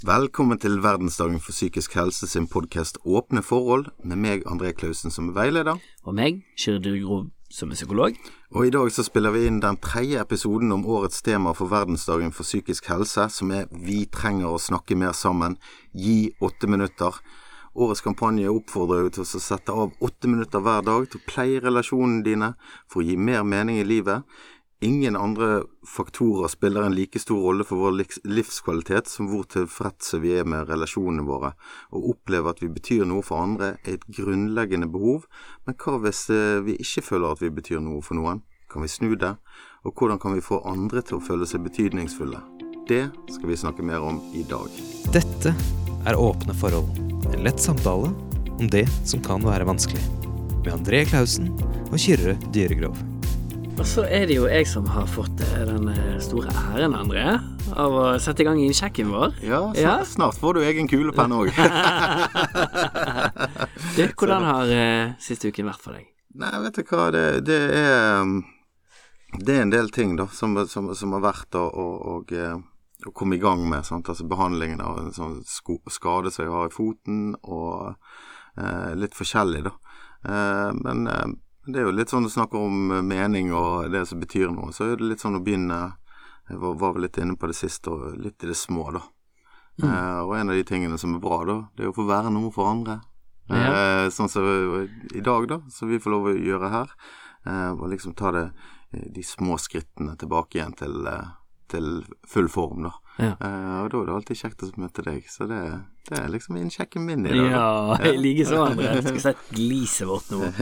Velkommen til Verdensdagen for psykisk helse sin podcast Åpne forhold, med meg, André Klausen, som er veileder. Og meg, Kyrre Dyrgrov, som er psykolog. Og i dag så spiller vi inn den 3. episoden om årets tema for Verdensdagen for psykisk helse, som er «Vi trenger å snakke mer sammen, gi 8 minutter». Årets kampanje oppfordrer jo til å sette av 8 minutter hver dag til å pleie relasjonene dine for å gi mer mening i livet. Ingen andre faktorer spiller en like stor rolle for vår livskvalitet som hvor tilfredse vi er med relasjonene våre. Å oppleve at vi betyr noe for andre er et grunnleggende behov, men hva hvis vi ikke føler at vi betyr noe for noen? Kan vi snu det? Og hvordan kan vi få andre til å føle seg betydningsfulle? Det skal vi snakke mer om i dag. Dette er Åpne forhold, en lett samtale om det som kan være vanskelig, med André Klausen og Kyrre Dyrgrov. Og så er det jo jeg som har fått den store æren, André, av å sette i gang innsjekken vår. Ja, snart får du egen kulepenn også. Du, hvordan har siste uken vært for deg? Nei, vet du hva, det er en del ting da, som har vært å komme i gang med, sant? Altså behandlingen av en sånn skade som jeg har i foten, og litt forskjellig da. Men det er jo litt sånn å snakke om mening og det som betyr noe, så er det litt sånn å begynne, jeg var vel litt inne på det siste, og litt i det små da. Og en av de tingene som er bra da, det er å få være noe for andre. Sånn som i dag da, som vi får lov å gjøre her, og liksom ta de små skrittene tilbake igjen til full form da. Og da er det alltid kjekt å møte deg, så det er liksom innsjekken min i dag. Ja, jeg liker så, André. Jeg skal sette gliset vårt nå.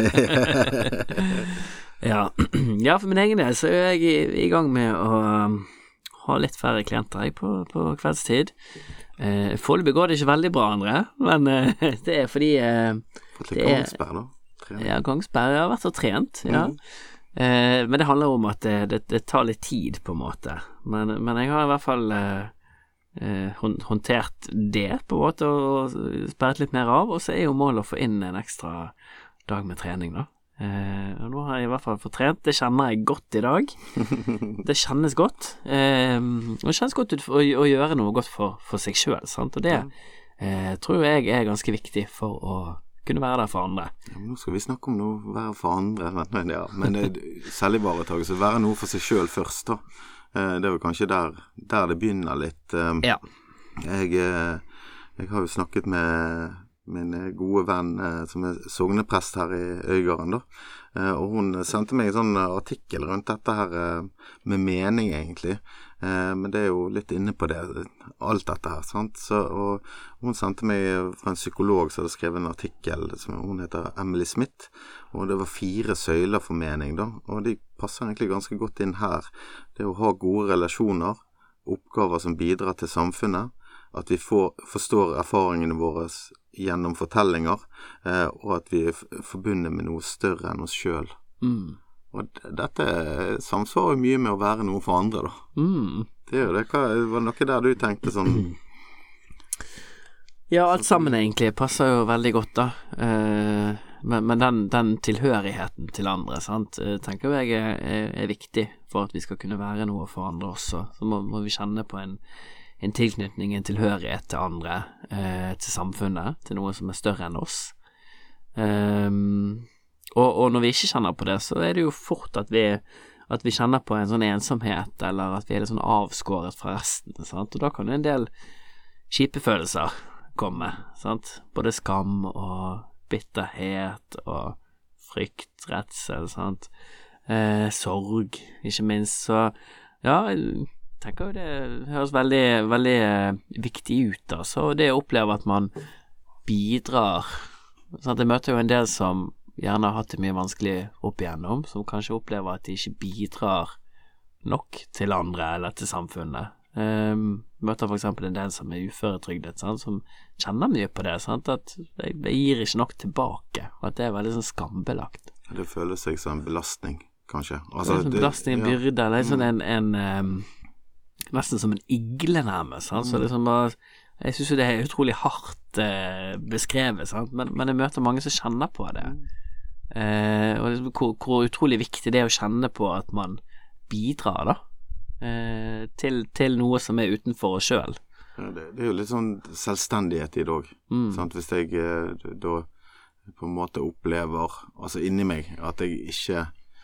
Ja, for min egen del så er jeg i gang med å ha litt færre klienter på kveldstid. Foreløpig går det ikke veldig bra, André, men det er fordi Fått litt gangsperr da? Ja, gangsperr, jeg har vært så trent, ja. Men det handler om at det tar litt tid på en måte, men jeg har i hvert fall håndtert det på en måte og sperret litt mer av, og så er jo målet å få inn en ekstra dag med trening da. Og nå har jeg i hvert fall fått trent, det kjenner jeg godt i dag. Det kjennes godt, og det kjennes godt ut å gjøre noe godt for seg selv, sant? Og det tror jeg er ganske viktig for å kunne være der for andre. Ja, men nå skal vi snakke om noe være for andre, men selvivaretagelse, være noe for seg selv først da. Det er jo kanskje der det begynner litt. Ja. Jeg har jo snakket med min gode venn som er sogneprest her i Øygarden da, og hun sendte meg en sånn artikkel rundt dette her med mening egentlig, men det er jo litt inne på det, alt dette her, sant? Og hun sendte meg fra en psykolog som hadde skrevet en artikkel, som hun heter Emily Smith, og det var 4 søyler for mening da, og de passer egentlig ganske godt inn her. Det er å ha gode relasjoner, oppgaver som bidrar til samfunnet, at vi forstår erfaringene våre gjennom fortellinger, og at vi er forbundet med noe større enn oss selv. Og dette samsvarer mye med å være noe for andre da. Det er jo det. Var det noe der du tenkte sånn? Ja, alt sammen egentlig passer jo veldig godt da. Men den tilhørigheten til andre, sant, tenker jeg er viktig for at vi skal kunne være noe for andre også. Så må vi kjenne på en tilknytning, en tilhørighet til andre, til samfunnet, til noe som er større enn oss. Og når vi ikke kjenner på det, så er det jo fort at vi kjenner på en sånn ensomhet, eller at vi er litt sånn avskåret fra resten, sant? Og da kan en del kjipe følelser komme, sant? Både skam og bitterhet og frykt, redsel, sant? Sorg, ikke minst. Så ja, jeg tenker jo det høres veldig, veldig viktig ut da. Så det å oppleve at man bidrar, sant? Jeg møter jo en del som gjerne har hatt det mye vanskelig opp igjennom, som kanskje opplever at de ikke bidrar nok til andre eller til samfunnet. Møter for eksempel en del som er uføretrygdet, sant? Som kjenner mye på det, sant? At jeg gir ikke nok tilbake, og at det er veldig sånn skambelagt. Det føles seg som en belastning, kanskje. Altså, det er en belastning, en byrde, eller sånn nesten som en igle nærmest, sant? Så liksom bare, jeg synes jo det er utrolig hardt beskrevet, sant? Men jeg møter mange som kjenner på det. Og liksom, hvor utrolig viktig det er å kjenne på at man bidrar da til noe som er utenfor oss selv. Det jo litt sånn selvstendighet i det også, sant? Hvis jeg da på en måte opplever, altså inni meg, at jeg ikke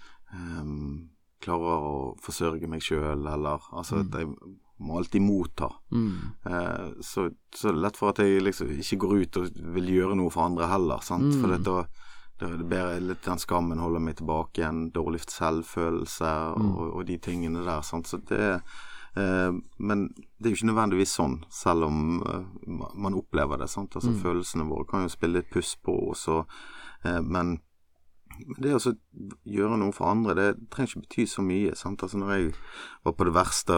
klarer å forsørge meg selv, eller altså at jeg må alltid motta. Så det lett for at jeg liksom ikke går ut og vil gjøre noe for andre heller, sant? For det ber litt den skammen holder meg tilbake igjen, dårlig selvfølelse og de tingene der, sant? Så det men det jo ikke nødvendigvis sånn, selv om man opplever det, sant? Altså følelsene våre kan jo spille litt puss på oss, men det å gjøre noe for andre, det trenger ikke bety så mye, sant? Altså når jeg var på det verste,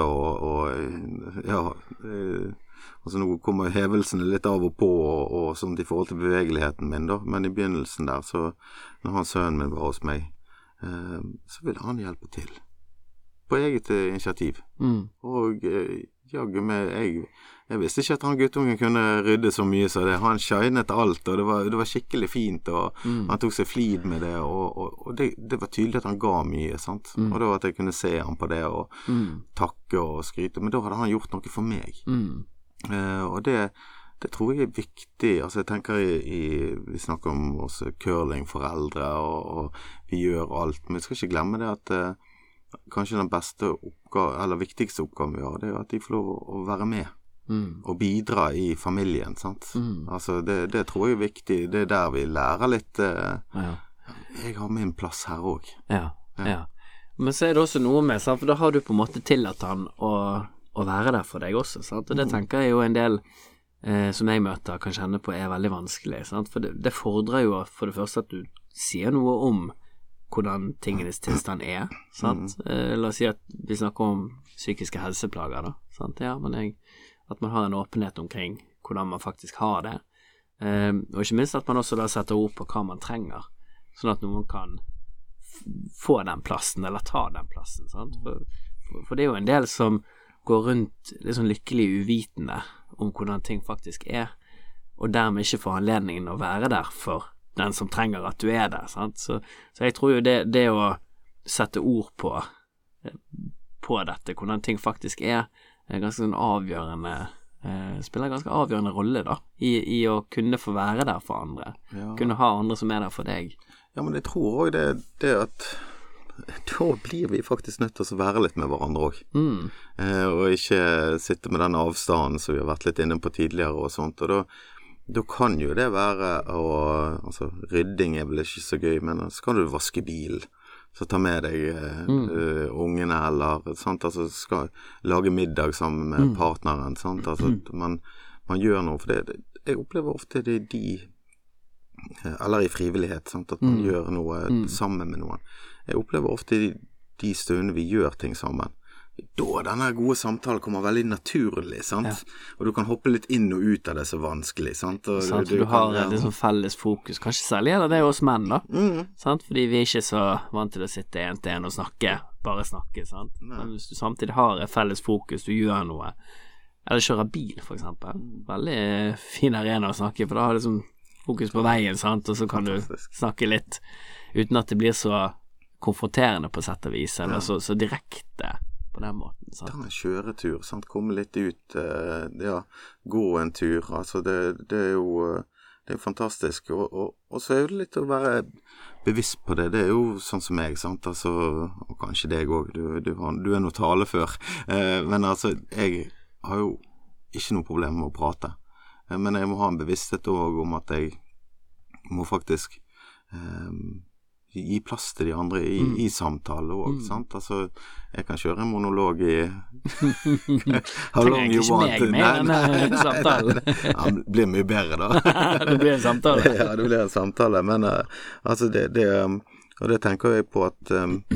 altså nå kommer hevelsene litt av og på, og sånt i forhold til bevegeligheten min da, men i begynnelsen der, så når sønnen min var hos meg, så ville han hjelpe til. På eget initiativ. Og jaggu meg, jeg visste ikke at han guttungen kunne rydde så mye så det. Han shinet alt, og det var skikkelig fint, og han tok seg flid med det, og det var tydelig at han ga mye, sant? Og da at jeg kunne se han på det, og takke og skryte, men da hadde han gjort noe for meg. Og det tror jeg viktig, altså jeg tenker vi snakker om også curlingforeldre, og vi gjør alt, men vi skal ikke glemme det at kanskje den beste oppgave, eller viktigste oppgaven vi har, det at de får lov å være med og bidra i familien, sant? Altså det tror jeg er viktig, det der vi lærer litt jeg har min plass her også. Ja. Men så det også noe med, sant? For da har du på en måte tillatt han å være der for deg også, sant? Og det tenker jeg jo en del som jeg møter kan kjenne på veldig vanskelig, sant? For det fordrer jo for det første at du sier noe om hvordan tingenes tilstand sant? La oss si at vi snakker om psykiske helseplager da, sant? Ja, men at man har en åpenhet omkring hvordan man faktisk har det, og ikke minst at man også da setter ord på hva man trenger, sånn at noen kan få den plassen, eller ta den plassen, sant? For det jo en del som går rundt litt sånn lykkelig uvitende om hvordan ting faktisk og dermed ikke får anledningen å være der for den som trenger at du der, sant? Så jeg tror jo det å sette ord på dette, hvordan ting faktisk ganske sånn avgjørende, spiller en ganske avgjørende rolle da, i å kunne få være der for andre, kunne ha andre som der for deg. Ja, men jeg tror også det at da blir vi faktisk nødt til å være litt med hverandre også, og ikke sitte med den avstanden som vi har vært litt inne på tidligere og sånt, og da kan jo det være altså rydding vel ikke så gøy, men så kan du vaske bil, så ta med deg ungene, eller sant, altså skal lage middag sammen med partneren, sant, altså man gjør noe for det. Jeg opplever ofte det eller i frivillighet, sant, at man gjør noe sammen med noen. Jeg opplever ofte de stundene vi gjør ting sammen, da denne gode samtalen kommer veldig naturlig, sant? Og du kan hoppe litt inn og ut av det så vanskelig, sant? Og sant, du har litt sånn felles fokus, kanskje særlig gjelder det hos menn da, sant? Fordi vi ikke så vant til å sitte en til en og bare snakke, sant? Men hvis du samtidig har et felles fokus, du gjør noe, eller kjører bil for eksempel, veldig fin arena å snakke, for da har du liksom fokus på veien, sant? Og så kan du snakke litt, uten at det blir så konfronterende på sett og vis, eller så direkte på den måten, sant? Ta en kjøretur, sant? Komme litt ut, gå en tur, altså det jo fantastisk, og så det litt å være bevisst på det jo sånn som meg, sant? Altså, og kanskje deg også, du noe talefør, men altså, jeg har jo ikke noe problem med å prate, men jeg må ha en bevissthet også om at jeg må faktisk gi plass til de andre i samtale også, sant? Altså, jeg kan kjøre en monolog i How long you want? Trenger ikke meg med denne samtalen. Ja, det blir mye bedre da. Det blir en samtale. Ja, det blir en samtale, men altså og det tenker jeg på at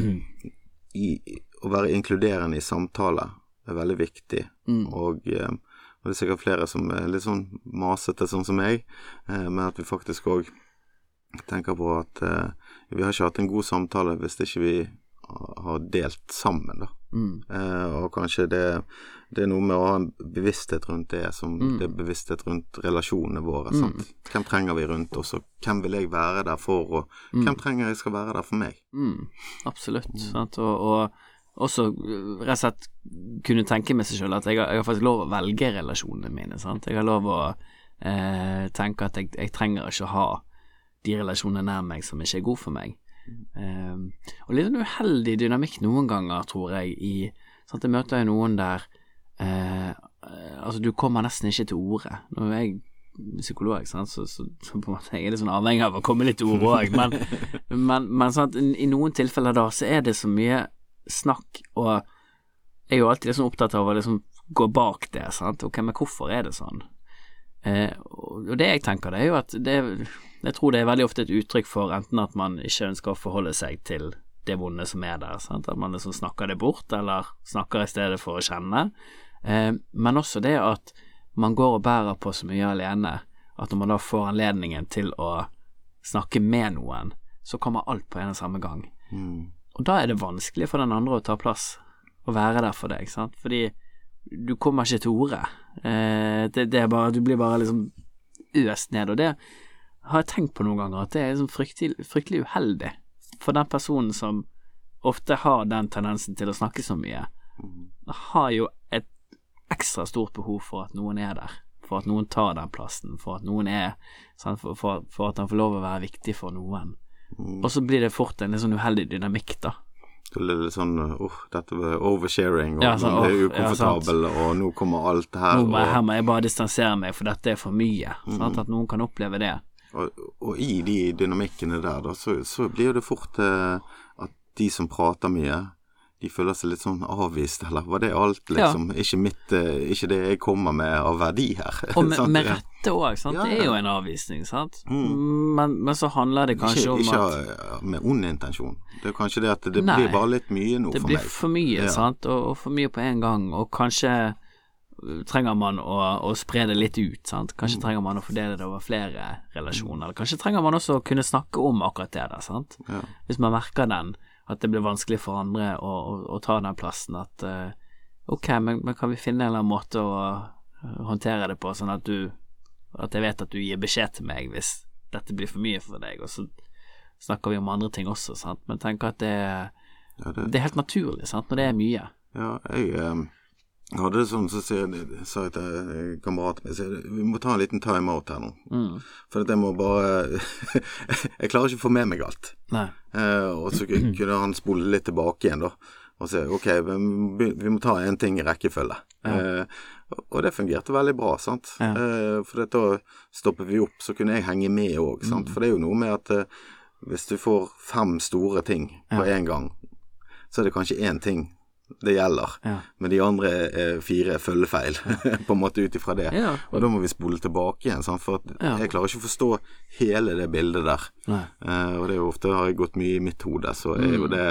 å være inkluderende i samtale veldig viktig, og det sikkert flere som litt sånn masete sånn som meg, men at vi faktisk også tenker på at vi har ikke hatt en god samtale hvis ikke vi har delt sammen da. Og kanskje det noe med å ha en bevissthet rundt det, som det bevissthet rundt relasjonene våre, sant? Hvem trenger vi rundt oss, og hvem vil jeg være der for, og hvem trenger jeg skal være der for meg? Absolutt, sant? Og også rett og slett kunne tenke med seg selv at jeg har faktisk lov å velge relasjonene mine, sant? Jeg har lov å tenke at jeg trenger ikke å ha de relasjonene nær meg som ikke er god for meg. Og litt en uheldig dynamikk noen ganger, tror jeg, sant? Jeg møter jo noen der altså du kommer nesten ikke til ordet. Nå er jeg psykolog, sant? Så på en måte jeg litt sånn avhengig av å komme litt til ordet også, men sant? I noen tilfeller da så det så mye snakk, og jeg er jo alltid liksom opptatt av å liksom gå bak det, sant? Ok, men hvorfor det sånn? Og det jeg tenker det jo at jeg tror det veldig ofte et uttrykk for enten at man ikke ønsker å forholde seg til det vonde som der, sant? At man liksom snakker det bort, eller snakker i stedet for å kjenne, men også det at man går og bærer på så mye alene, at når man da får anledningen til å snakke med noen, så kommer alt på en og samme gang. Og da det vanskelig for den andre å ta plass og være der for deg, sant? Fordi du kommer ikke til ordet. Det bare, du blir bare liksom øst ned, og det har jeg tenkt på noen ganger, at det liksom fryktelig uheldig for den personen som ofte har den tendensen til å snakke så mye. Har jo et ekstra stort behov for at noen der, for at noen tar den plassen, for at noen sant? For at han får lov å være viktig for noen. Og så blir det fort en litt sånn uheldig dynamikk da. Det er litt sånn, dette var oversharing, og sånn, man er ukomfortabel, og nå kommer alt her. Her må jeg bare distansere meg, for dette for mye, sant? At noen kan oppleve det. Og i de dynamikkene der da, så blir det fort at de som prater mye, de føler seg litt sånn avvist, eller var det alt liksom, ikke det jeg kommer med av verdi her. Og med rette også, sant? Ja. Det jo en avvisning, sant? Men så handler det kanskje om at ikke med ond intensjon. Det kanskje det at det blir bare litt mye nå for meg. Det blir for mye, sant? Og for mye på en gang, og kanskje trenger man å spre det litt ut, sant? Kanskje trenger man å fordele det over flere relasjoner, eller kanskje trenger man også å kunne snakke om akkurat det der, sant? Ja. Hvis man merker at det blir vanskelig for andre å ta den plassen, at ok, men kan vi finne en eller annen måte å håndtere det på, sånn at jeg vet at du gir beskjed til meg hvis dette blir for mye for deg, og så snakker vi om andre ting også, sant? Men tenk at det er helt naturlig, sant? Når det mye. Ja, det sånn, så sa jeg til kameraten min, vi må ta en liten time-out her nå. For at jeg må bare jeg klarer ikke å få med meg alt. Nei. Og så kunne han spole litt tilbake igjen da, og si, ok, vi må ta en ting i rekkefølge. Ja. Og det fungerte veldig bra, sant? Ja. For da stoppet vi opp, så kunne jeg henge med også, sant? For det jo noe med at hvis du får 5 store ting på en gang, så det kanskje en ting det gjelder, men de andre 4 følgefeil på en måte ut ifra det, og da må vi spole tilbake igjen, sant? For at jeg klarer ikke å forstå hele det bildet der. Og det jo ofte har jeg gått mye i mitt hode, så jo det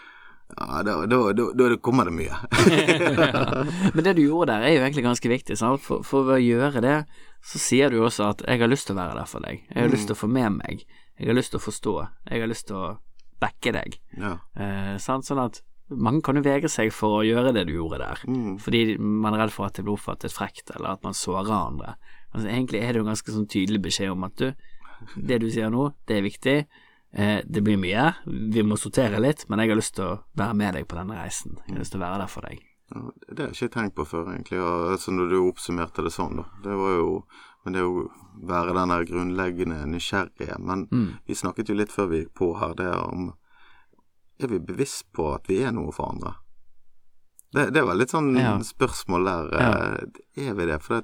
da kommer det mye. Men det du gjorde der jo egentlig ganske viktig, sant? For å gjøre det så sier du også at jeg har lyst til å være der for deg, jeg har lyst til å få med meg, jeg har lyst til å forstå, jeg har lyst til å backe deg, sant? Sånn at mange kan jo vegre seg for å gjøre det du gjorde der, fordi man redd for at det blir oppfattet frekt, eller at man sårer andre. Altså, egentlig det jo ganske sånn tydelig beskjed om at det du sier nå, det viktig, det blir mye, vi må sortere litt, men jeg har lyst til å være med deg på denne reisen, jeg har lyst til å være der for deg. Ja, det har jeg ikke tenkt på før egentlig, altså når du oppsummerte det sånn da, det var jo, men det jo være denne grunnleggende nysgjerrige, men vi snakket jo litt før vi gikk på her, det om vi bevisst på at vi noe for andre? Det var litt sånn spørsmål der. Vi det? For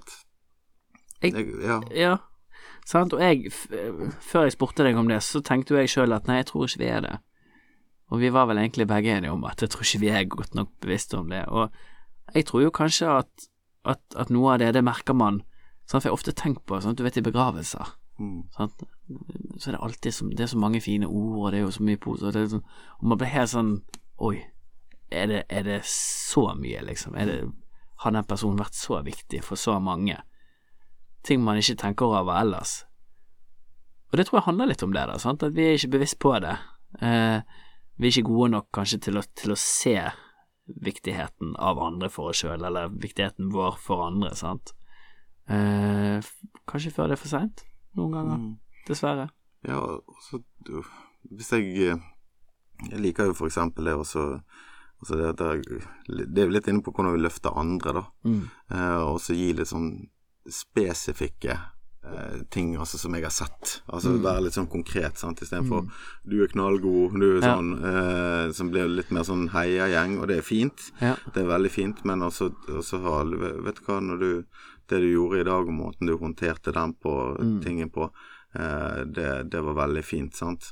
sant? Og før jeg spurte deg om det, så tenkte jeg selv at nei, jeg tror ikke vi det. Og vi var vel egentlig begge enige om at jeg tror ikke vi godt nok bevisst om det. Og jeg tror jo kanskje at noe av det merker man, sånn, for jeg har ofte tenkt på, sånn, du vet, i begravelser. Sant? Så det alltid det så mange fine ord, og det jo så mye pose, og, sånn, og man blir helt sånn oi, det så mye liksom, har den personen vært så viktig for så mange ting man ikke tenker over ellers, og det tror jeg handler litt om det da, sant? At vi ikke bevisst på det, vi ikke gode nok kanskje til å se viktigheten av andre for oss selv, eller viktigheten vår for andre, sant? Kanskje før det for sent noen ganger, dessverre. Ja, så hvis jeg liker jo for eksempel det også Altså det er jo litt inne på hvordan vi løfter andre da. Og så gi litt sånn spesifikke ting altså, som jeg har sett. Altså være litt sånn konkret, sant? I stedet for du er knallgod, du er sånn som blir litt mer sånn heiagjeng, og det er fint. Det er veldig fint, men også har, vet du hva, det du gjorde i dag, og måten du håndterte den på, tingen på, det var veldig fint, sant?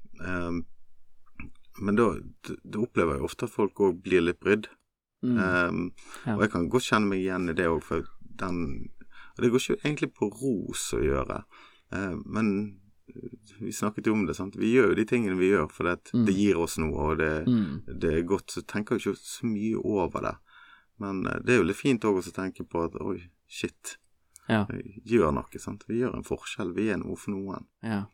Men da opplever jeg ofte at folk også blir litt brydd. Og jeg kan godt kjenne meg igjen i det også, for det går ikke egentlig på ros å gjøre, men vi snakket jo om det, sant? Vi gjør jo de tingene vi gjør, for det gir oss noe, og det er godt, så tenker jeg ikke så mye over det. Men det er jo litt fint også å tenke på at, oi, shit, vi gjør noe, sant? Vi gjør en forskjell, vi er noe for noen.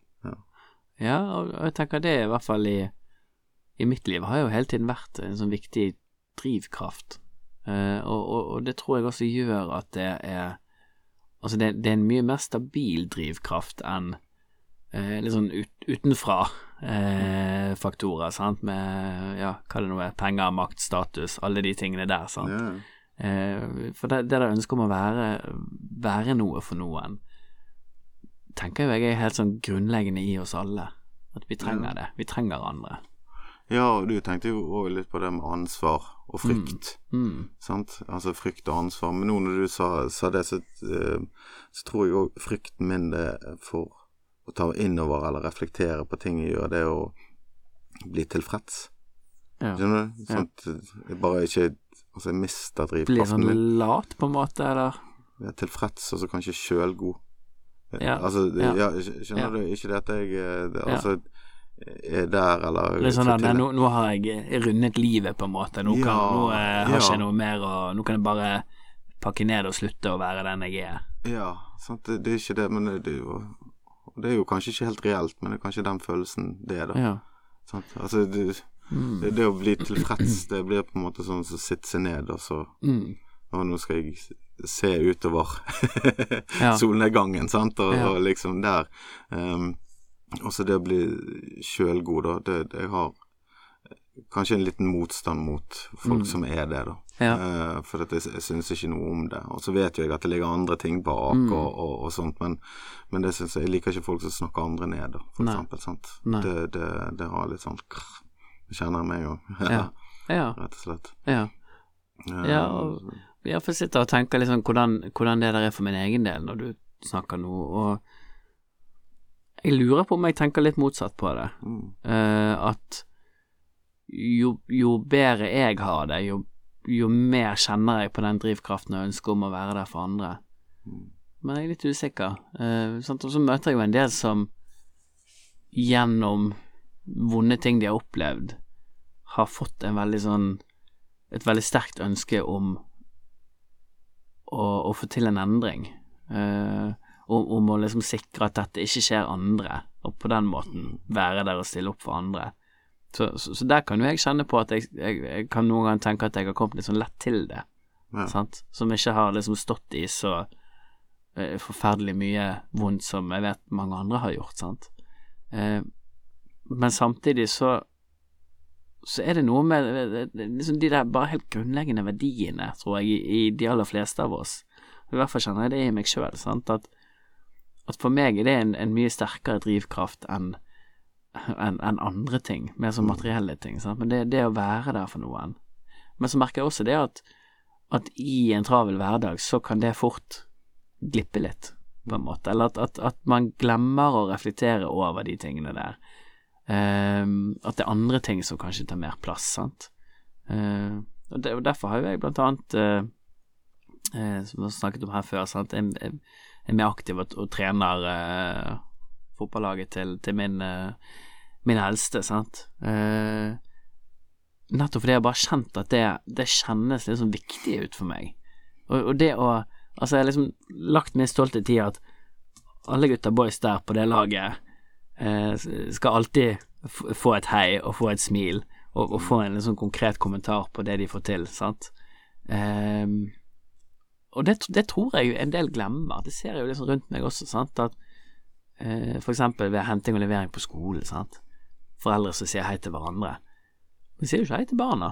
Ja, og jeg tenker det i hvert fall i mitt liv har jo hele tiden vært en sånn viktig drivkraft, og det tror jeg også gjør at det er altså det er en mye mer stabil drivkraft enn litt sånn utenfra faktorer, sant? Med, hva det nå er, penger, makt, status, alle de tingene der, sant? For det der ønsker om å være noe for noen, tenker jeg er helt sånn grunnleggende i oss alle, at vi trenger det, vi trenger andre. Ja, og du tenkte jo også litt på det med ansvar og frykt, sant? Altså frykt og ansvar, men nå når du sa det, så tror jeg også frykten min det for å ta innover eller reflektere på ting jeg gjør, det å bli tilfreds. Skjønner du? Sånn at jeg bare ikke, altså jeg mister drivkraften min. Blir sånn lat på en måte, eller? Jeg er tilfreds, og så kanskje selvgod. Altså, skjønner du? Ikke det at jeg, altså er der, eller det er sånn at nå har jeg rundet livet på en måte, nå har jeg ikke noe mer, og nå kan jeg bare pakke ned og slutte å være den jeg er. Ja, sant, det er ikke det, men det er jo kanskje ikke helt reelt, men det er kanskje den følelsen det er da. Sant? Altså det å bli tilfreds, det blir på en måte sånn så sitte seg ned, og så og nå skal jeg se utover solnedgangen, sant, og liksom der også det å bli selvgod da, jeg har kanskje en liten motstand mot folk som er det da, for at jeg synes ikke noe om det, og så vet jo jeg at det ligger andre ting bak og sånt, men det synes jeg liker ikke folk som snakker andre ned da, for eksempel, sant? Det har litt sånn det kjenner jeg meg jo rett og slett. Og jeg får sitte og tenke liksom hvordan det der er for min egen del når du snakker nå, og jeg lurer på om jeg tenker litt motsatt på det. At jo bedre jeg har det, jo mer kjenner jeg på den drivkraften og ønsker om å være der for andre. Men jeg er litt usikker. Og så møter jeg jo en del som gjennom vonde ting de har opplevd, har fått et veldig sterkt ønske om å få til en endring. Om å liksom sikre at dette ikke skjer andre, og på den måten være der og stille opp for andre. Så der kan jo jeg kjenne på at jeg kan noen gang tenke at jeg har kommet litt sånn lett til det, sant? Som ikke har liksom stått i så forferdelig mye vondt som jeg vet mange andre har gjort, sant? Men samtidig så er det noe med liksom de der bare helt grunnleggende verdiene, tror jeg, i de aller fleste av oss. I hvert fall kjenner jeg det i meg selv, sant? At for meg er det en mye sterkere drivkraft enn andre ting, mer som materielle ting, sant? Men det å være der for noen. Men så merker jeg også det at i en travel hverdag så kan det fort glippe litt, på en måte, eller at man glemmer å reflektere over de tingene der. At det er andre ting som kanskje tar mer plass, sant? Og derfor har jo jeg blant annet som vi har snakket om her før, sant? Jeg er mer aktiv og trener fotballaget til min eldste, sant? Nettopp fordi jeg bare kjent at det kjennes litt sånn viktig ut for meg, og det å, altså jeg har liksom lagt min stolthet i at alle gutter boys der på det laget skal alltid få et hei og få et smil og få en sånn konkret kommentar på det de får til, sant? Og det tror jeg jo en del glemmer. Det ser jeg jo liksom rundt meg også, sant? At for eksempel ved henting og levering på skolen, sant? Foreldre som sier hei til hverandre. De sier jo ikke hei til barna.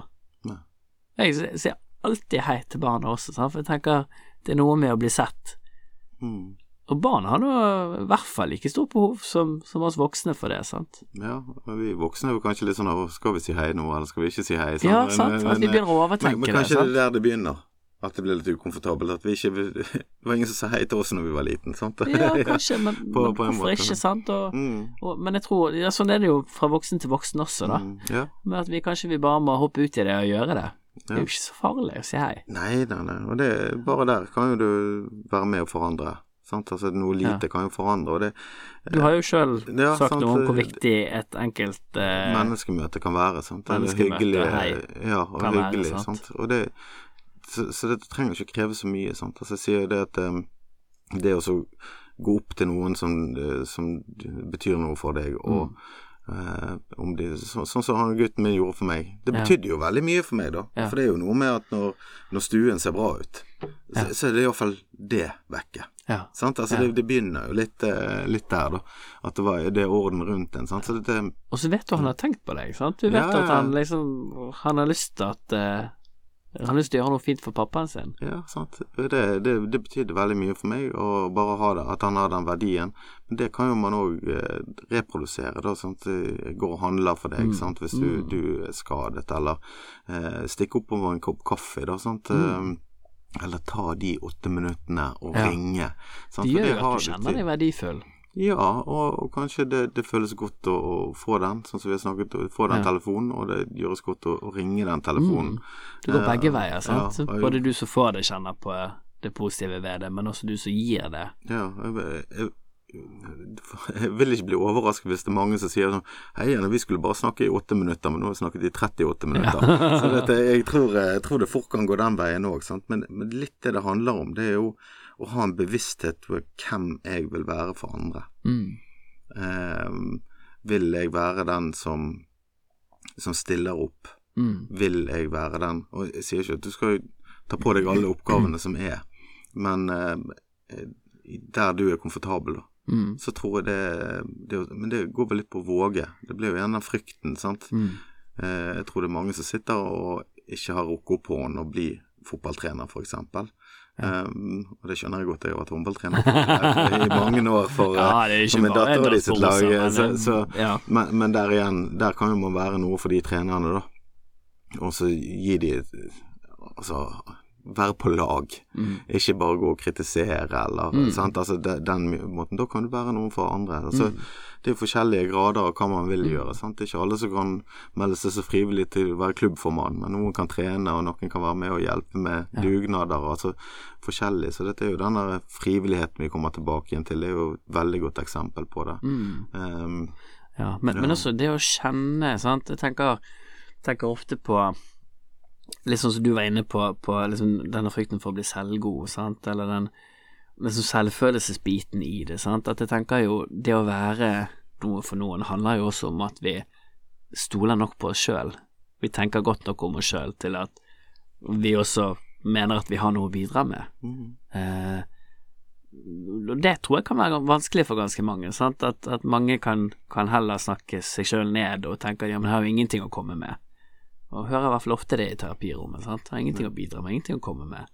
Nei. Jeg sier alltid hei til barna også, sant? For jeg tenker det noe med å bli sett. Og barna har nå i hvert fall like stort behov som oss voksne for det, sant? Ja, vi voksne er jo kanskje litt sånn, skal vi si hei nå, eller skal vi ikke si hei? Sant? Ja, sant, at vi begynner å overtenke det, sant? Men kanskje det er der det begynner, at det blir litt ukomfortabelt, at vi ikke, det var ingen som sa hei til oss når vi var liten, sant? Ja, kanskje, men hvorfor ikke, sant? Men jeg tror, ja, sånn er det jo fra voksen til voksen også, da. Ja. Men at vi kanskje bare må hoppe ut i det og gjøre det. Det er jo ikke så farlig å si hei. Nei, og det, bare der kan jo du være med å forandre. Sant? Altså noe lite kan jo forandre, og det du har jo selv sagt noe om hvor viktig et enkelt menneskemøte kan være, sant? Eller hyggelig, og hyggelig, sant? Og det, så det trenger ikke kreve så mye, sant? Altså jeg sier det at det å så gå opp til noen som betyr noe for deg, og om de, sånn som han gutten min gjorde for meg, det betydde jo veldig mye for meg da, for det er jo noe med at når stuen ser bra ut, så er det i hvert fall det vekke. Sant? Altså det begynner jo litt der da, at det er orden rundt den, sant? Så og så vet du han har tenkt på deg, sant? Du vet at han liksom han har lyst til at han har lyst til å gjøre noe fint for pappaen sin. Ja, sant. Det betydde veldig mye for meg å bare ha det, at han har den verdien, men det kan jo man også reprodusere da, sant? Gå og handle for deg, sant? Hvis du er skadet, eller stikke opp på en kopp kaffe da, sant? Eller ta de 8 minuttene og ringe. Sant? Det gjør jo at du kjenner deg verdifull. Ja, og kanskje det føles godt å få den, sånn som vi har snakket, å få den telefonen, og det gjøres godt å ringe den telefonen. Det går begge veier, sant? Både du som får det kjenner på det positive ved det, men også du som gir det. Ja, jeg vil ikke bli overrasket hvis det er mange som sier sånn, hei, vi skulle bare snakke i 8 minutter, men nå har vi snakket i 38 minutter. Så jeg tror det fort kan gå den veien også, sant? Men litt det handler om, det er jo å ha en bevissthet på hvem jeg vil være for andre. Vil jeg være den som stiller opp? Vil jeg være den? Og jeg sier ikke at du skal ta på deg alle oppgavene som er, men der du er komfortabel da, så tror jeg men det går vel litt på våge. Det blir jo gjerne frykten, sant? Jeg tror det er mange som sitter og ikke har rukket opp hånden og bli fotballtrener, for eksempel. Og det skjønner jeg godt, jeg har vært håndballtrener i mange år for min datter og de sitt lag, men der igjen, der kan jo man være noe for de trenerne da, og så gi de være på lag, ikke bare gå og kritisere eller, sant? Altså den måten, da kan du være noen for andre. Altså, det er jo forskjellige grader av hva man vil gjøre, sant? Det er ikke alle som kan melde seg så frivillig til å være klubbformann, men noen kan trene, og noen kan være med og hjelpe med dugnader, altså forskjellig. Så dette er jo denne frivilligheten vi kommer tilbake igjen til, det er jo et veldig godt eksempel på det. Men også det å kjenne, sant? Jeg tenker ofte på litt sånn som du var inne på liksom denne frykten for å bli selvgod, sant? Eller den liksom selvfølelsesbiten i det, sant? At jeg tenker jo det å være noe for noen handler jo også om at vi stoler nok på oss selv. Vi tenker godt nok om oss selv til at vi også mener at vi har noe å bidra med. Og det tror jeg kan være vanskelig for ganske mange, sant? At mange kan heller snakke seg selv ned og tenke at ja, men jeg har jo ingenting å komme med. Og hører i hvert fall ofte det i terapirommet, sant? Har ingenting å bidra med, ingenting å komme med.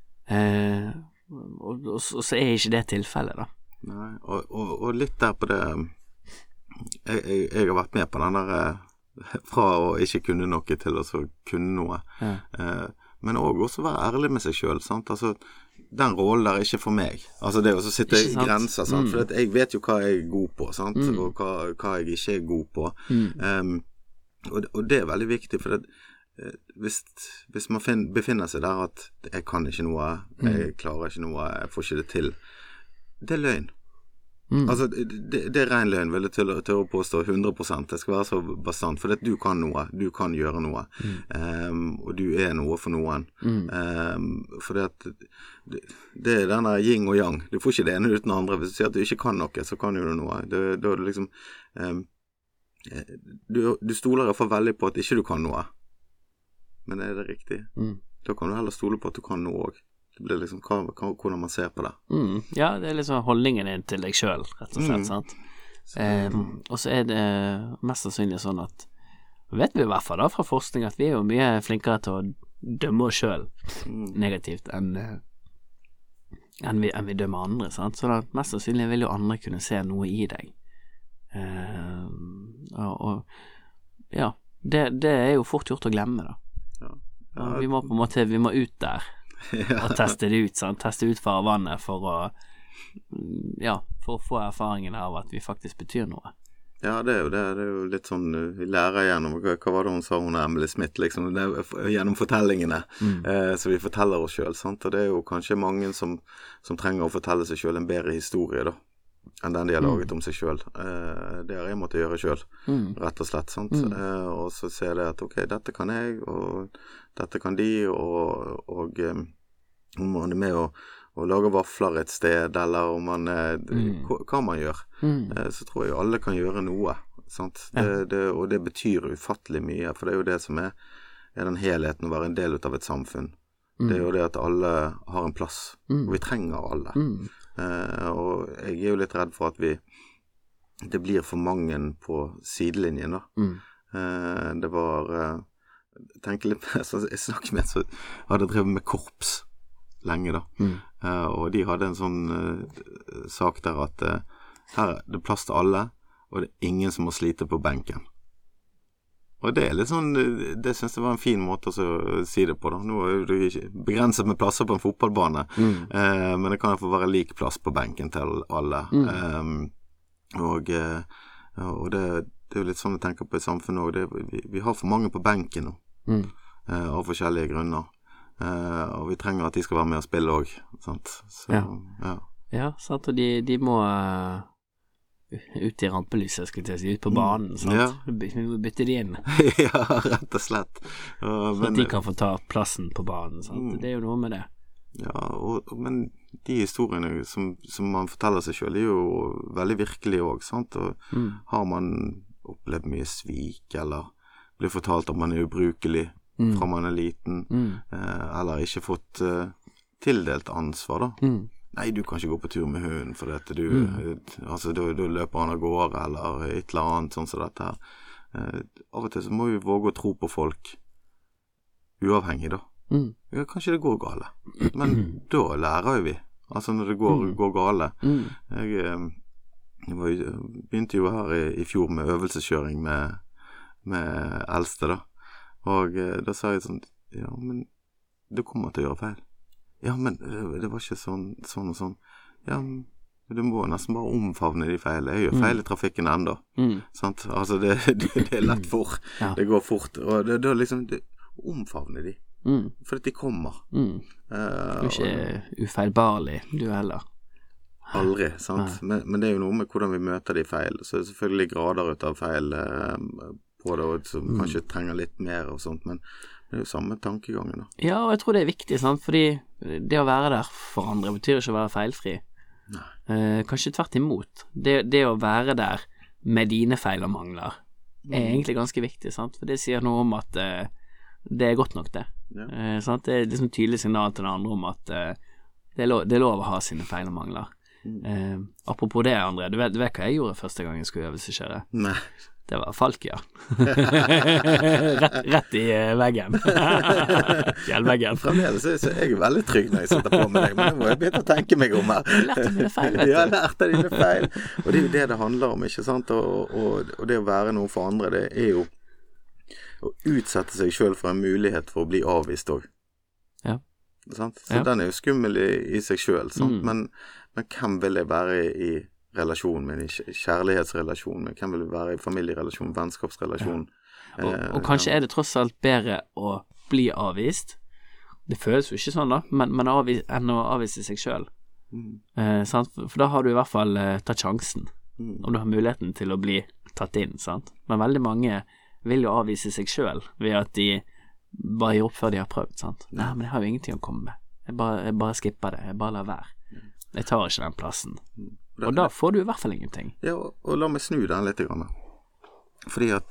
Og så er ikke det tilfellet da. Nei, og litt der på det, jeg har vært med på den der, fra å ikke kunne noe til å så kunne noe. Men også være ærlig med seg selv, sant? Altså, den rollen der er ikke for meg. Altså det å så sitte i grenser, sant? For jeg vet jo hva jeg er god på, sant? Og hva jeg ikke er god på. Og det er veldig viktig, for hvis man befinner seg der at jeg kan ikke noe, jeg klarer ikke noe, jeg får ikke det til, det er løgn. Altså det er ren løgn, vil jeg til å påstå 100%. Det skal være så bastant, for du kan noe, du kan gjøre noe, og du er noe for noen. For det er denne yin og yang, du får ikke det ene uten det andre. Hvis du sier at du ikke kan noe, så kan du noe. Da er det liksom du stoler i hvert fall veldig på at ikke du kan noe, men er det riktig? Da kan du heller stole på at du kan noe også. Det blir liksom hvordan man ser på det. Ja, det er liksom holdningen din til deg selv, rett og slett, sant? Og så er det mest sannsynlig sånn at vet vi I hvert fall da fra forskning at vi jo mye flinkere til å dømme oss selv negativt enn vi dømmer andre, sant? Så da mest sannsynlig vil jo andre kunne se noe I deg. Ja, det jo fort gjort å glemme da. Vi må på en måte, vi må ut der og teste det ut, sant? Teste ut farvannet for å få erfaringen av at vi faktisk betyr noe. Ja, det jo litt sånn, vi lærer gjennom, hva var det hun sa, hun Emily Smith, liksom, gjennom fortellingene, så vi forteller oss selv, sant? Og det jo kanskje mange som trenger å fortelle seg selv en bedre historie da, enn den de har laget om seg selv. Det har jeg måttet gjøre selv, rett og slett, sant? Og så ser jeg at, ok, dette kan jeg, og dette kan de, og om man med å lage vafler et sted, eller om man, hva man gjør, så tror jeg alle kan gjøre noe, sant? Og det betyr ufattelig mye, for det jo det som den helheten å være en del av et samfunn. Det jo det at alle har en plass, og vi trenger alle. Og jeg jo litt redd for at det blir for mange på sidelinjen da. Det var, jeg tenker litt mer, jeg snakket med en som hadde drevet med korps lenge da, og de hadde en sånn sak der at her det plass til alle, og det ingen som må slite på benken. Og det litt sånn, det synes jeg var en fin måte å si det på da. Nå jo det ikke begrenset med plasser på en fotballbane, men det kan jo få være lik plass på benken til alle. Og det jo litt sånn jeg tenker på I samfunnet også. Vi har for mange på benken nå, av forskjellige grunner. Og vi trenger at de skal være med og spille også, sant? Så, ja, sant, og de må ut I rampelyset, skulle jeg si, ut på banen, sant? Vi må bytte de inn. Ja, rett og slett. Så at de kan få ta plassen på banen, sant? Det jo noe med det. Ja, men de historiene som man forteller seg selv, jo veldig virkelige også, sant? Og har man opplevd mye svik, eller blir fortalt at man ubrukelig fra man liten, eller ikke fått tildelt ansvar da. Nei, du kan ikke gå på tur med hunden, for dette altså, da løper han av gårde, eller et eller annet, sånn som dette her. Av og til så må vi våge å tro på folk, uavhengig da. Ja, kanskje det går gale, men da lærer vi, altså når det går gale. Jeg begynte jo her I fjor med øvelseskjøring med eldste da, og da sa jeg sånn, ja, men du kommer til å gjøre feil. Ja, men det var ikke sånn og sånn. Ja, du må nesten bare omfavne de feil. Jeg gjør feil I trafikken enda. Sant? Altså, det lett for. Det går fort. Og det liksom, omfavne de. For at de kommer. Du ikke ufeilbarlig, du heller. Aldri, sant? Men det jo noe med hvordan vi møter de feil. Så det selvfølgelig grader ut av feil på det, som kanskje trenger litt mer og sånt, men det jo samme tankegangen da. Ja, og jeg tror det viktig, sant? Fordi det å være der for andre betyr ikke å være feilfri. Kanskje tvert imot. Det å være der med dine feil og mangler egentlig ganske viktig, sant? For det sier noe om at det godt nok det. Sant? Det liksom tydelig signal til den andre om at det lov å ha sine feil og mangler. Apropos det, André, du vet hva jeg gjorde første gang jeg skulle øvelseskjøre? Nei. Det var Falkia. rett I veggen. Fjellveggen. Fremdeles så jeg veldig trygg når jeg sitter på med deg, men nå må jeg begynne å tenke meg om her. Lært av dine feil, vet du. Ja, lært av dine feil. Og det jo det handler om, ikke sant? Og det å være noe for andre, det jo å utsette seg selv for en mulighet for å bli avvist også. Ja. Sant? Så den jo skummel I seg selv, sant? Men hvem vil jeg være I relasjon med, I kjærlighetsrelasjon med, hvem vil jeg være I familierelasjon, vennskapsrelasjon. Og kanskje det tross alt bedre å bli avvist. Det føles jo ikke sånn da, men enn å avvise seg selv. Sant? For da har du I hvert fall tatt sjansen, om du har muligheten til å bli tatt inn, sant? Men veldig mange vil jo avvise seg selv ved at de bare gir opp før de har prøvd, sant? Nei, men jeg har jo ingenting å komme med. Jeg bare skipper det, jeg bare lar være. Jeg tar ikke den plassen. Og da får du I hvert fall ingenting. Ja, og la meg snu den litt grann. Fordi at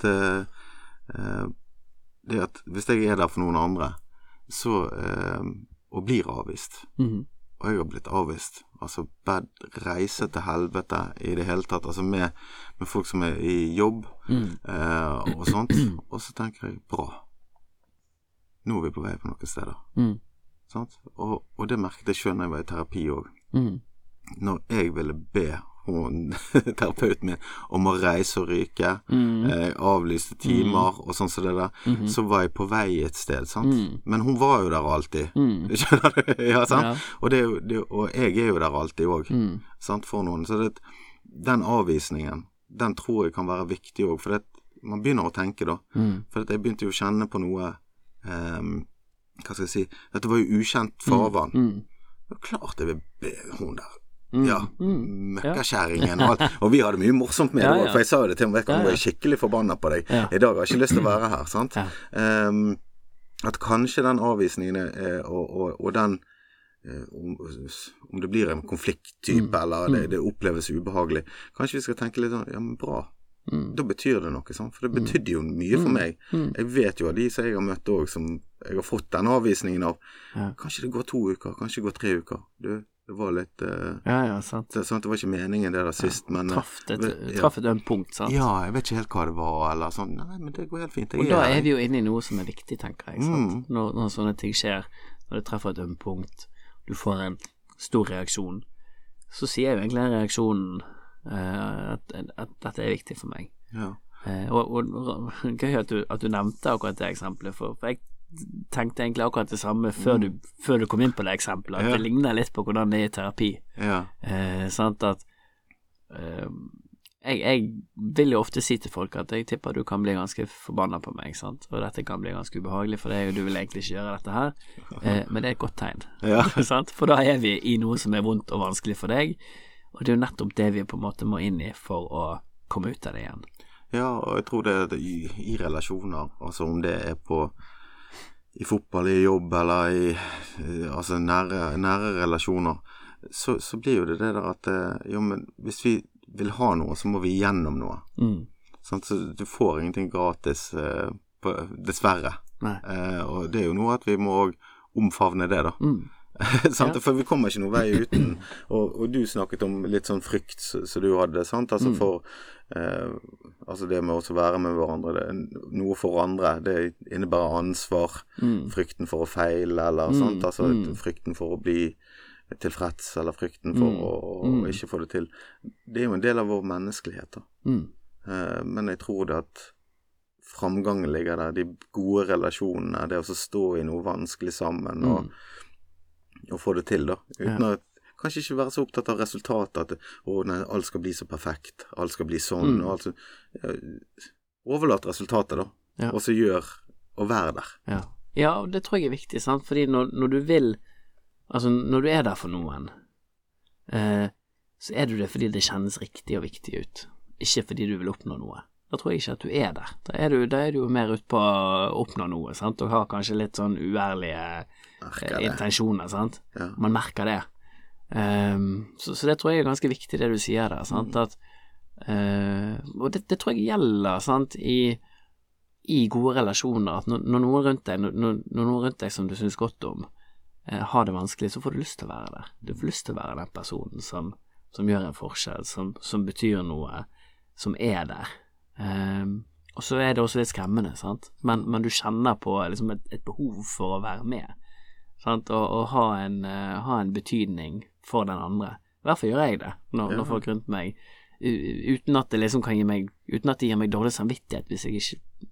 det at hvis jeg der for noen andre, så og blir avvist, og jeg har blitt avvist, Altså reise til helvete i det hele tatt, altså med folk som i jobb og sånt, og så tenker jeg, bra, nå vi på vei på noen steder. Sant? Og det merket jeg selv når jeg var i terapi også. Når jeg ville be terapeuten min om å reise og ryke, avlyste timer og sånn som det der, så var jeg på vei et sted, sant? Men hun var jo der alltid. Skjønner du? Ja, sant? Ja. Og jeg jo der alltid også, sant? For noen. Så den avvisningen, den tror jeg kan være viktig også, for man begynner å tenke da. For jeg begynte jo å kjenne på noe, hva skal jeg si, dette var jo ukjent farvann. Det var klart jeg vil be hun der. Ja, møkkakjæringen og alt. Og vi hadde mye morsomt med det, for jeg sa jo det til meg, hun var skikkelig forbannet på deg. I dag har jeg ikke lyst til å være her, sant? At kanskje den avvisningen og den, om det blir en konflikttype, eller det oppleves ubehagelig, kanskje vi skal tenke litt sånn, ja, men bra. Da betyr det noe, sant? For det betydde jo mye for meg. Jeg vet jo av de som jeg har møtt også, som jeg har fått den avvisningen av. Kanskje det går 2 uker, kanskje det går 3 uker. Det var litt sant. Det var ikke meningen det der sist, men traff et punkt, sant? Ja, jeg vet ikke helt hva det var, eller sånn. Nei, men det går helt fint. Og da vi jo inne i noe som viktig, tenker jeg, sant? Når sånne ting skjer, når det treffer et punkt, du får en stor reaksjon, så sier jo egentlig den reaksjonen at dette viktig for meg. Og gøy at du nevnte akkurat det eksempelet, for jeg tenkte egentlig akkurat det samme før du kom inn på det eksempelet, at det ligner litt på hvordan det i terapi. Sant at jeg vil jo ofte si til folk at jeg tipper du kan bli ganske forbannet på meg, sant? Og dette kan bli ganske ubehagelig for deg, og du vil egentlig ikke gjøre dette her, men det et godt tegn. Sant? For da vi i noe som vondt og vanskelig for deg, og det jo nettopp det vi på en måte må inn i for å komme ut av det igjen. Ja, og jeg tror det i relasjoner, altså om det i fotball, i jobb eller i altså nære relasjoner, så blir jo det der at jo, men hvis vi vil ha noe, så må vi gjennom noe. Sånn, så du får ingenting gratis dessverre. Og det jo noe at vi må omfavne det da. Sant? For vi kommer ikke noen vei uten, og du snakket om litt sånn frykt som du hadde, sant? Altså for altså det med å være med hverandre, noe for andre, det innebærer ansvar, frykten for å feile eller sånt, altså frykten for å bli tilfreds, eller frykten for å ikke få det til. Det jo en del av vår menneskelighet da. Men jeg tror det at framgangen ligger der, de gode relasjonene, det å stå i noe vanskelig sammen og få det til da, uten å kanskje ikke være så opptatt av resultatet, at nei, alt skal bli så perfekt, alt skal bli sånn, og alt så, overlat resultatet da, og så gjør og være der. Ja, og det tror jeg viktig, sant? Fordi når du vil, altså når du der for noen, så du det fordi det kjennes riktig og viktig ut, ikke fordi du vil oppnå noe. Da tror jeg ikke at du der. Da du jo mer ut på å oppnå noe, sant? Og har kanskje litt sånn uærlige intensjoner, sant? Man merker det. Så det tror jeg ganske viktig det du sier der, sant? At, og det tror jeg gjelder, sant? I gode relasjoner, at når noen rundt deg som du synes godt om, har det vanskelig, så får du lyst til å være der. Du får lyst til å være den personen som gjør en forskjell, som betyr noe, som der. Og så det også litt skremmende, sant? Men du kjenner på liksom et behov for å være med, sant? Og ha en betydning for den andre. I hvert fall gjør jeg det når folk rundt meg, uten at det liksom kan uten at det gir meg dårlig samvittighet hvis jeg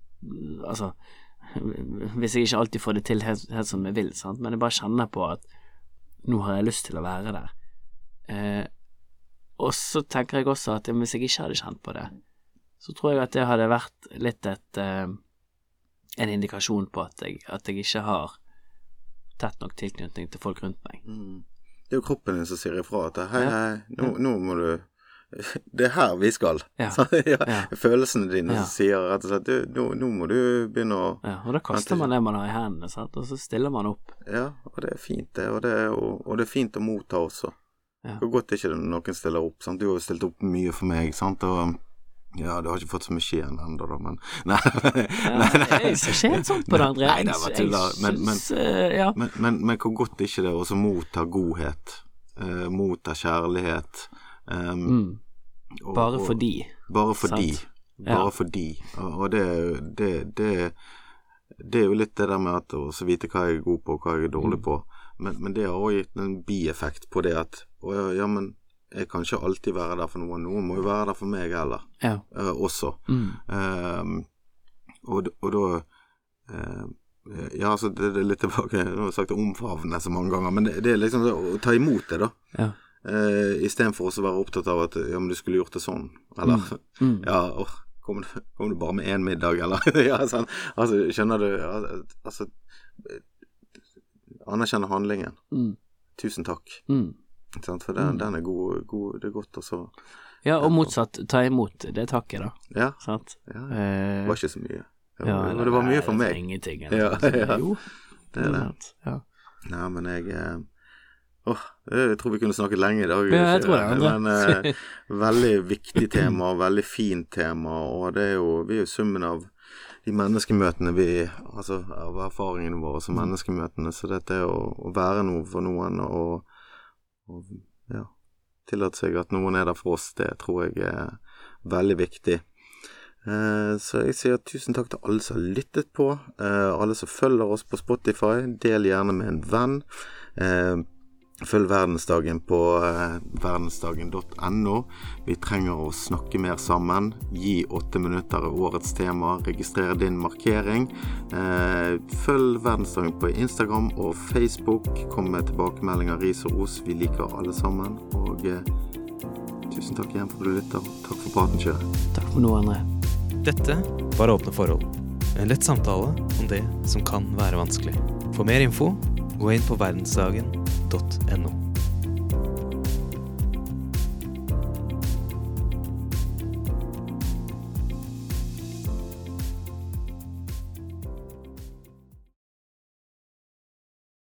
ikke alltid får det til helt som jeg vil, sant? Men jeg bare kjenner på at nå har jeg lyst til å være der. Og så tenker jeg også at hvis jeg ikke hadde kjent på det, så tror jeg at det hadde vært litt en indikasjon på at jeg ikke har tett nok tilknytning til folk rundt meg. Det jo kroppen din som sier ifra at hei, nå må du, det her vi skal. Følelsene dine som sier rett og slett, nå må du begynne å... og da kaster man det man har i hendene, sant? Og så stiller man opp. Ja, og det fint det, og det fint å motta også. Hvor godt ikke noen stiller opp, sant? Du har jo stilt opp mye for meg, sant? Og ja, du har ikke fått så mye igjen enda da, men... Jeg ser ikke helt sånn på det, André. Nei, det var tuller, men hvor godt ikke det også motta godhet mottar kjærlighet. Bare fordi. Bare fordi. Ja. Og det er jo litt det der med at å vite hva jeg er god på og hva jeg er dårlig på. Men det har også gitt en bieffekt på det at ja, men jeg kan ikke alltid være der for noen. Noen må jo være der for meg heller. Ja. Også. Og da ja, altså det er litt tilbake, jeg har sagt omfavne så mange ganger, men det er liksom å ta imot det da. Ja. I stedet for å være opptatt av at ja, men du skulle gjort det sånn. Eller ja, kom du bare med en middag, eller ja, sånn. Altså, skjønner du, altså anerkjenne handlingen. Tusen takk. For den er god, det er godt også. Ja, og motsatt, ta imot det takket da. Ja, sant? Ja. Det var ikke så mye. Det var mye for meg. Ingenting. Ja. Jo, det er det. Ja. Nei, men jeg tror vi kunne snakket lenge i dag. Ja, jeg tror det. Men veldig viktig tema, veldig fint tema, og det er jo, vi er jo summen av de menneskemøtene altså av erfaringene våre som menneskemøtene, så dette er å være noe for noen, og ja, tillate seg at noen er der for oss, det tror jeg er veldig viktig. Så jeg sier tusen takk til alle som har lyttet på, alle som følger oss på Spotify, del gjerne med en venn, følg Verdensdagen på verdensdagen.no. Vi trenger å snakke mer sammen, gi 8 minutter i årets tema, registrere din markering, følg Verdensdagen på Instagram og Facebook, kom med tilbakemeldinger, ris og ros, vi liker alle sammen, og tusen takk igjen for at du lytter, takk for praten, Kjøre. Takk for noe, André. Dette var Åpne forhold. En lett samtale om det som kan være vanskelig. For mer info, gå inn på verdensdagen.no.